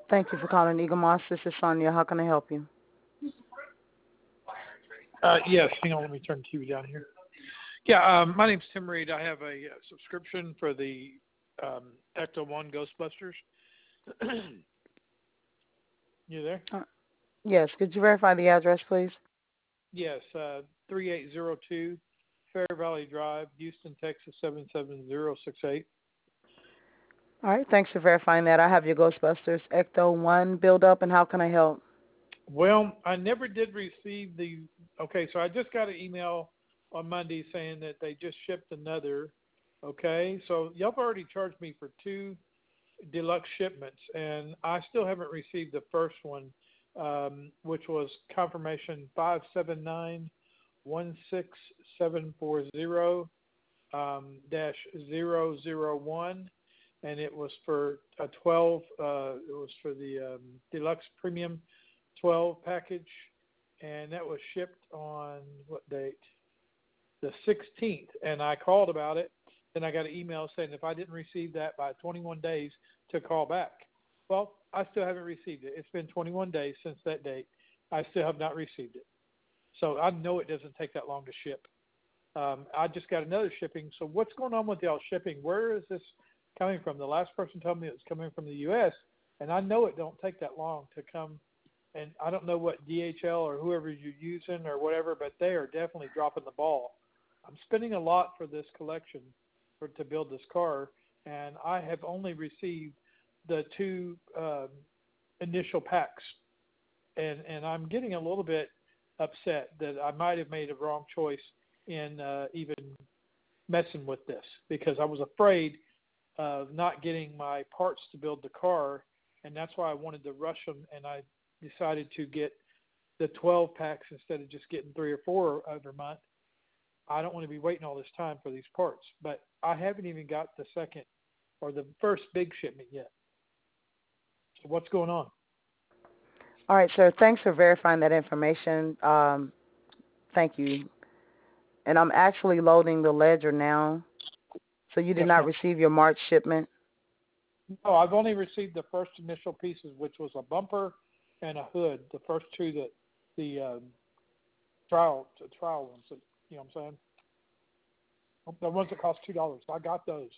Thank you for calling Eagle Moss. This is Sonia. How can I help you? Yes, hang on, let me turn the TV down here. Yeah, my name's Tim Reed. I have a subscription for the Ecto One Ghostbusters. You there? Yes. Could you verify the address, please? Yes, 3802 Fair Valley Drive, Houston, Texas 77068. All right. Thanks for verifying that. I have your Ghostbusters Ecto 1 build up, and how can I help? Well, I never did receive okay, so I just got an email on Monday saying that they just shipped another. Okay, so y'all have already charged me for 2 deluxe shipments, and I still haven't received the first one, which was confirmation 579-16740 dash 001, and it was for a 12. It was for the deluxe premium 12 package, and that was shipped on what date? The 16th, and I called about it. Then I got an email saying if I didn't receive that by 21 days to call back. Well, I still haven't received it. It's been 21 days since that date. I still have not received it. So I know it doesn't take that long to ship. I just got another shipping. So what's going on with y'all shipping? Where is this coming from? The last person told me it was coming from the U.S., and I know it don't take that long to come. And I don't know what DHL or whoever you're using or whatever, but they are definitely dropping the ball. I'm spending a lot for this collection to build this car, and I have only received the 2 initial packs, and I'm getting a little bit upset that I might have made a wrong choice in even messing with this, because I was afraid of not getting my parts to build the car, and that's why I wanted to rush them, and I decided to get the 12 packs instead of just getting 3 or 4 every month. I don't want to be waiting all this time for these parts, but I haven't even got the second or the first big shipment yet. So what's going on? All right, sir. Thanks for verifying that information. Thank you. And I'm actually loading the ledger now. So you did Yes, not ma'am. receive your March shipment? No, I've only received the first initial pieces, which was a bumper and a hood. The first 2 that the trial ones. That, you know what I'm saying? The ones that cost $2. I got those.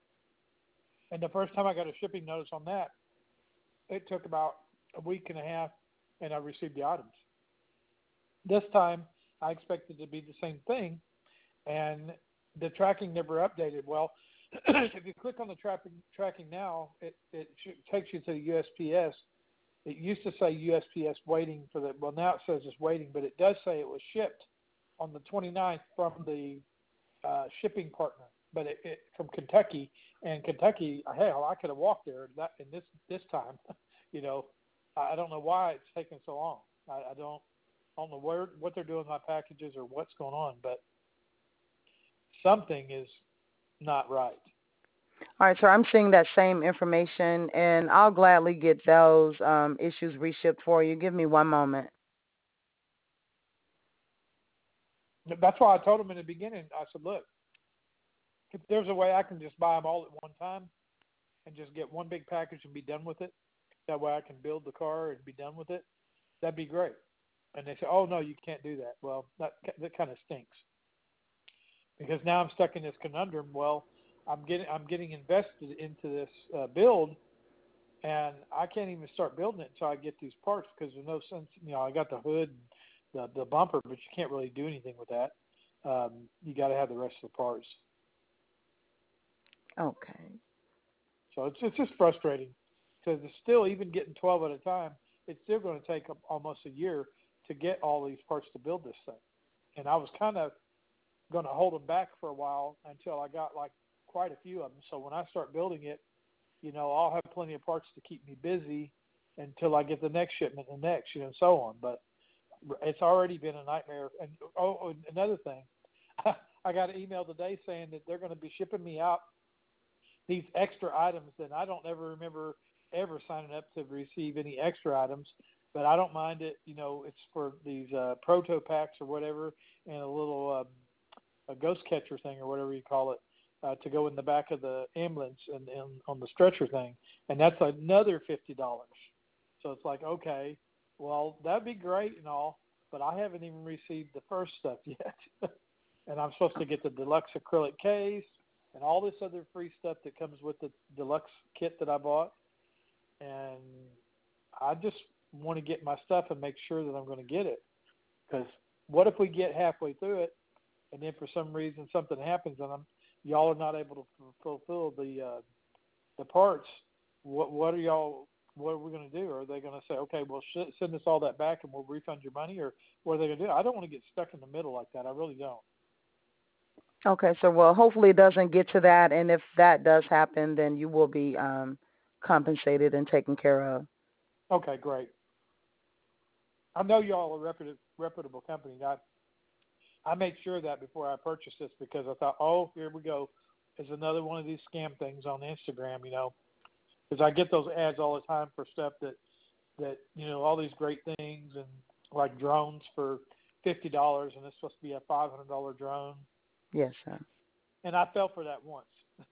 And the first time I got a shipping notice on that, it took about a week and a half, and I received the items. This time, I expected it to be the same thing, and the tracking never updated. Well, if you click on the tracking now, it takes you to the USPS. It used to say USPS waiting for the, well, now it says it's waiting, but it does say it was shipped on the 29th from the shipping partner, but it from Kentucky, and Kentucky, hell, I could have walked there in this time. You know, I don't know why it's taking so long. I don't know what they're doing with my packages or what's going on, but something is not right. All right, sir. I'm seeing that same information, and I'll gladly get those issues reshipped for you. Give me one moment. That's why I told them in the beginning. I said, look, if there's a way I can just buy them all at one time and just get one big package and be done with it, that way I can build the car and be done with it, that'd be great. And they said, oh, no, you can't do that. Well, that kind of stinks, because now I'm stuck in this conundrum. Well, I'm getting invested into this build, and I can't even start building it until I get these parts, because there's no sense. You know, I got the hood, the bumper, but you can't really do anything with that. You got to have the rest of the parts. Okay. So it's just frustrating, because it's still, even getting 12 at a time, it's still going to take almost a year to get all these parts to build this thing. And I was kind of going to hold them back for a while until I got like quite a few of them. So when I start building it, you know, I'll have plenty of parts to keep me busy until I get the next shipment and next, you know, and so on. But it's already been a nightmare. And another thing, I got an email today saying that they're going to be shipping me out these extra items, and I don't ever remember ever signing up to receive any extra items, but I don't mind it. You know, it's for these proto packs or whatever, and a little a ghost catcher thing or whatever you call it, to go in the back of the ambulance and on the stretcher thing, and that's another $50. So it's like, okay, well, that'd be great and all, but I haven't even received the first stuff yet. And I'm supposed to get the deluxe acrylic case and all this other free stuff that comes with the deluxe kit that I bought. And I just want to get my stuff and make sure that I'm going to get it. Because what if we get halfway through it, and then for some reason something happens, and y'all are not able to fulfill the parts? What are y'all? What are we going to do? Are they going to say, okay, well, send us all that back and we'll refund your money, or what are they going to do? I don't want to get stuck in the middle like that. I really don't. Okay, so well, hopefully it doesn't get to that, and if that does happen, then you will be compensated and taken care of. Okay, great. I know y'all are a reputable company. I made sure of that before I purchased this because I thought, oh, here we go. There's another one of these scam things on Instagram, because I get those ads all the time for stuff that all these great things and like drones for $50, and it's supposed to be a $500 drone. Yes, sir. And I fell for that once.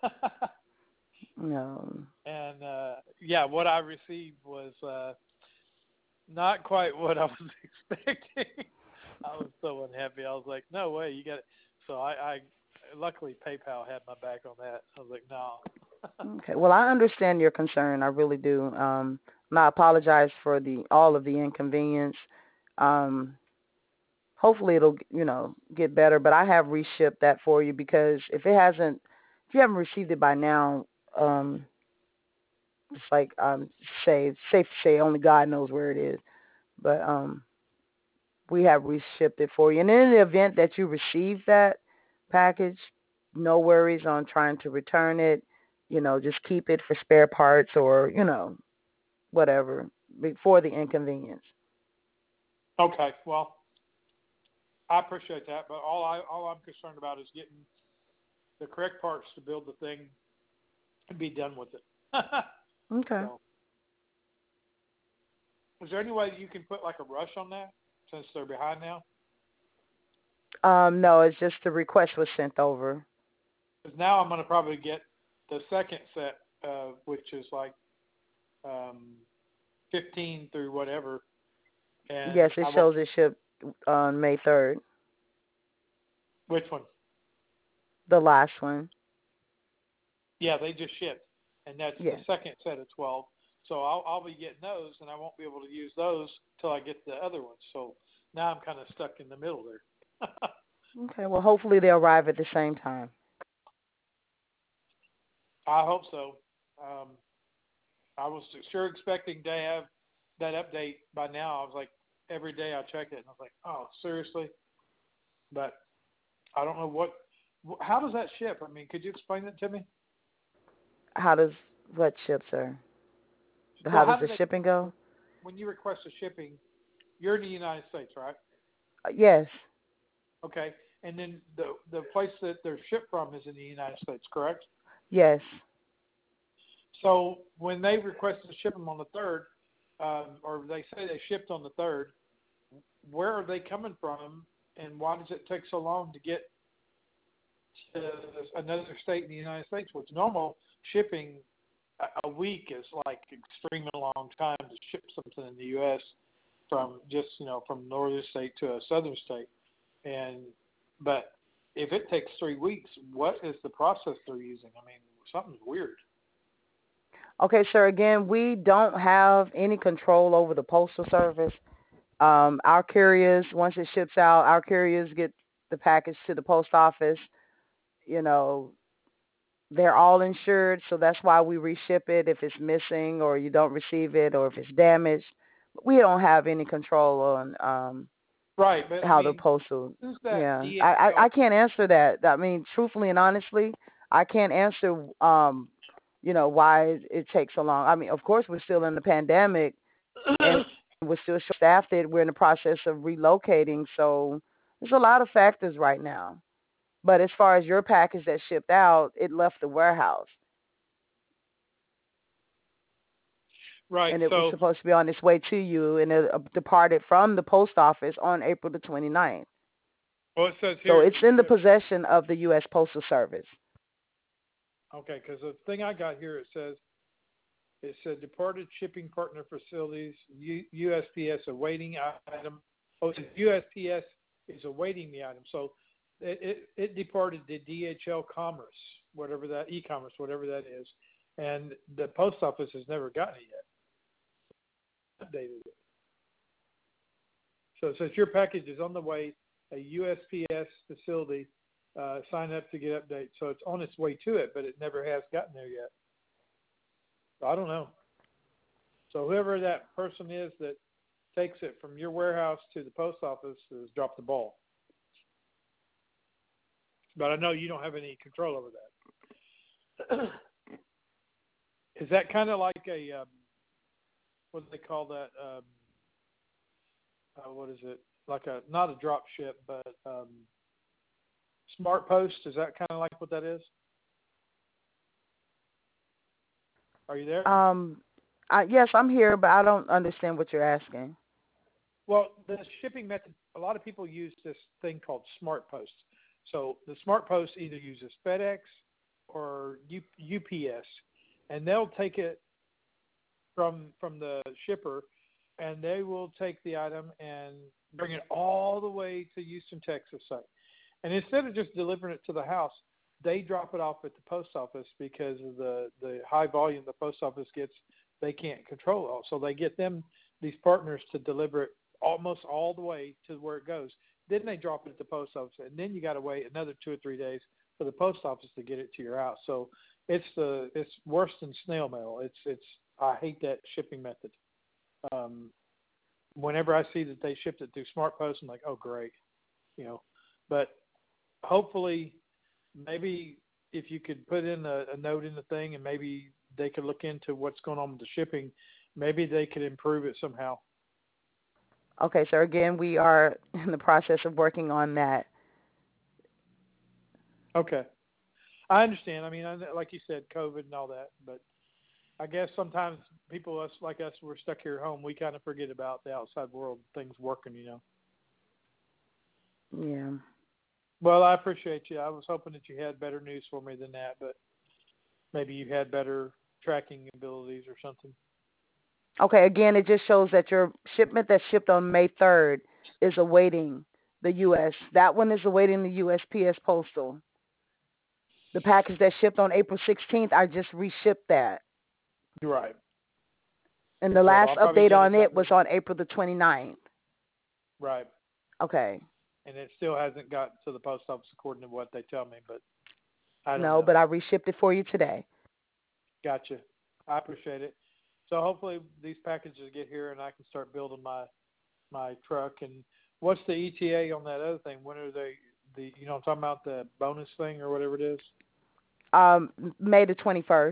No. And what I received was not quite what I was expecting. I was so unhappy. I was like, no way, you got it. So I luckily PayPal had my back on that. I was like, no. Okay. Well, I understand your concern. I really do. And I apologize for all of the inconvenience. Um, hopefully it'll get better. But I have reshipped that for you because if you haven't received it by now, it's like safe to say only God knows where it is. But we have reshipped it for you. And in the event that you receive that package, no worries on trying to return it. Just keep it for spare parts or whatever before the inconvenience. Okay, well, I appreciate that, but all I'm concerned about is getting the correct parts to build the thing and be done with it. Okay. So, is there any way that you can put like a rush on that since they're behind now? No, it's just the request was sent over. Because now I'm going to probably get the second set, which is like 15 through whatever. And Yes, it shows it shipped on May 3rd. Which one? The last one. Yeah, they just shipped, and that's the Yes. second set of 12. So I'll be getting those, and I won't be able to use those till I get the other ones. So now I'm kind of stuck in the middle there. Okay. Well, hopefully they arrive at the same time. I hope so. Um, I was sure expecting to have that update by now. I was like, every day I check it, and I was like, oh, seriously? But I don't know how does that ship? I mean, could you explain that to me? How does what ship, sir? Well, How how does do the they, shipping go? when you request a shipping, you're in the United States, right? Yes. Okay. And then the place that they're shipped from is in the United States, correct? Yes. So when they request to ship them on the 3rd, or they say they shipped on the 3rd, where are they coming from, and why does it take so long to get to another state in the United States? What's normal shipping, a week is like extremely long time to ship something in the U.S. from just from northern state to a southern state, but if it takes 3 weeks, what is the process they're using? I mean, something's weird. Okay, sir. Again, we don't have any control over the postal service. Our carriers, once it ships out, our carriers get the package to the post office. You know, they're all insured, so that's why we reship it if it's missing or you don't receive it or if it's damaged. We don't have any control on Right, but I how the mean, postal. who's that Yeah, DHL? I can't answer that. I mean, truthfully and honestly, I can't answer. Why it takes so long. I mean, of course, we're still in the pandemic and we're still short-staffed. We're in the process of relocating, so there's a lot of factors right now. But as far as your package that shipped out, it left the warehouse, Right. and it was So, supposed to be on its way to you, and it departed from the post office on April the 29th. well, it says So here. it's in the possession of the U.S. Postal Service. Okay, because the thing I got here, it says It said departed shipping partner facilities, USPS awaiting item. Oh, it says USPS is awaiting the item. So it departed to DHL Commerce, whatever that, e-commerce, whatever that is. And the post office has never gotten it yet. Updated it. So it says your package is on the way, a USPS facility, sign up to get updates. So it's on its way to it, but it never has gotten there yet. So I don't know. So whoever that person is that takes it from your warehouse to the post office has dropped the ball. But I know you don't have any control over that. Is that kind of like a, what do they call that? What is it? Like not a drop ship, but smart post. Is that kind of like what that is? Are you there? Yes, I'm here, but I don't understand what you're asking. Well, the shipping method, a lot of people use this thing called smart post. So the smart post either uses FedEx or UPS, and they'll take it from the shipper, and they will take the item and bring it all the way to Houston, Texas site. And instead of just delivering it to the house, they drop it off at the post office because of the high volume the post office gets. They can't control it all. So they get these partners to deliver it almost all the way to where it goes. Then they drop it at the post office, and then you got to wait another 2 or 3 days for the post office to get it to your house. So it's worse than snail mail. I hate that shipping method. Whenever I see that they shipped it through Smart Post, I'm like, oh great, But hopefully, maybe if you could put in a note in the thing, and maybe they could look into what's going on with the shipping, maybe they could improve it somehow. Okay, sir. Again, we are in the process of working on that. Okay. I understand. I mean, like you said, COVID and all that, but I guess sometimes people like us, we're stuck here at home. We kind of forget about the outside world, things working, Yeah. Well, I appreciate you. I was hoping that you had better news for me than that, but maybe you had better tracking abilities or something. Okay, again, it just shows that your shipment that shipped on May 3rd is awaiting the U.S. That one is awaiting the USPS Postal. The package that shipped on April 16th, I just reshipped that. You're right. And the So last I'll probably update get on it it done. was on April the 29th. Right. Okay. And it still hasn't got to the post office according to what they tell me, but I don't No, know. but I reshipped it for you today. Gotcha. I appreciate it. So hopefully these packages get here and I can start building my truck. And what's the ETA on that other thing? When are they? I'm talking about the bonus thing or whatever it is. May the 21st.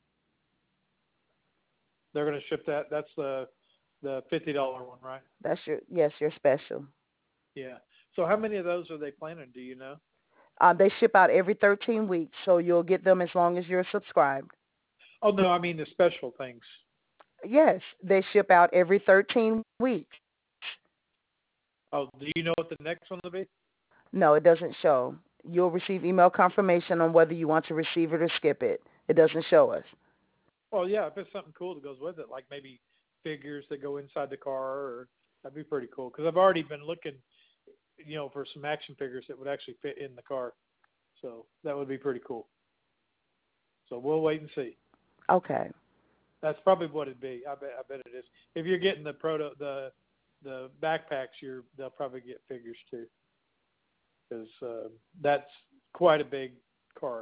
They're going to ship that. That's the $50 one, right? That's your special. Yeah. So how many of those are they planning? Do you know? They ship out every 13 weeks, so you'll get them as long as you're subscribed. Oh no, I mean the special things. Yes, they ship out every 13 weeks. Oh, do you know what the next one will be? No, it doesn't show. You'll receive email confirmation on whether you want to receive it or skip it. It doesn't show us. Well, yeah, if it's something cool that goes with it, like maybe figures that go inside the car, or that'd be pretty cool. Because I've already been looking, for some action figures that would actually fit in the car. So that would be pretty cool. So we'll wait and see. Okay. That's probably what it'd be. I bet it is. If you're getting the backpacks, they'll probably get figures too, because that's quite a big car.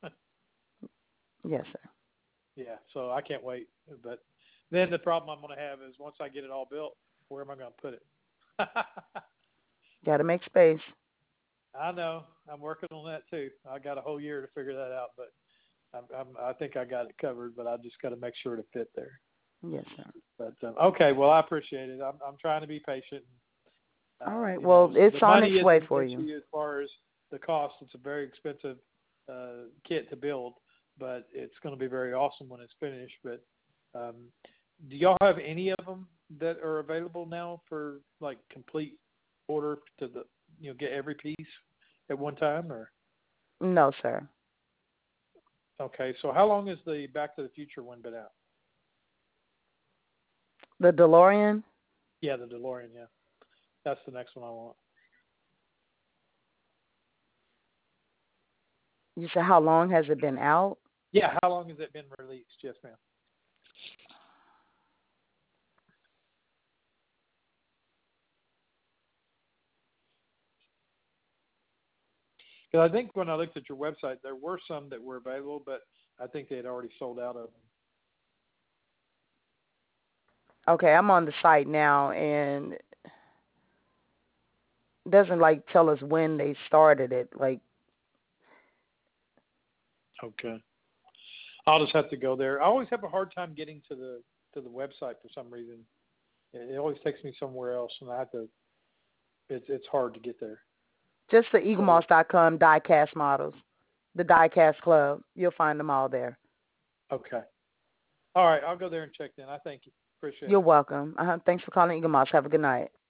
Yes, sir. Yeah, so I can't wait. But then the problem I'm going to have is once I get it all built, where am I going to put it? Got to make space. I know. I'm working on that too. I got a whole year to figure that out, but I think I got it covered. But I just got to make sure to fit there. Yes, sir. But okay, well I appreciate it. I'm trying to be patient. All right. Well, it's the on money its isn't way an for you. issue as far as the cost. It's a very expensive kit to build, but it's going to be very awesome when it's finished. But do y'all have any of them that are available now for like complete order to get every piece at one time, or? No, sir. Okay, so how long has the Back to the Future one been out? The DeLorean. Yeah, the DeLorean. Yeah, that's the next one I want. You said how long has it been out? Yeah, how long has it been released? Yes, ma'am. Because I think when I looked at your website, there were some that were available, but I think they had already sold out of them. Okay, I'm on the site now, and it doesn't like tell us when they started it. Like, Okay. I'll just have to go there. I always have a hard time getting to the website for some reason. It always takes me somewhere else, and I have to. It's hard to get there. just the So eaglemoss.com diecast models, the diecast club. You'll find them all there. okay. All right, I'll go there and check then. I thank you. Appreciate You're it. welcome. Thanks for calling Eagle Moss. Have a good night.